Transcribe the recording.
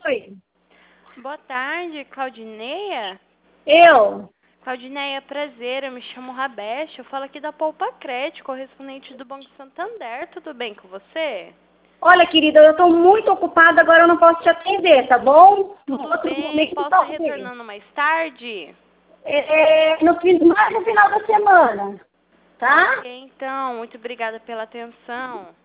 Oi. Boa tarde, Claudineia. Eu? Claudineia, prazer, eu me chamo Rabeste, eu falo aqui da Poupa Crédito, correspondente do Banco Santander, tudo bem com você? Olha, querida, eu estou muito ocupada, agora eu não posso te atender, tá bom? No Tudo outro bem, momento, posso estar talvez. retornando mais tarde? Mais no final da semana, tá? Ok, então, muito obrigada pela atenção.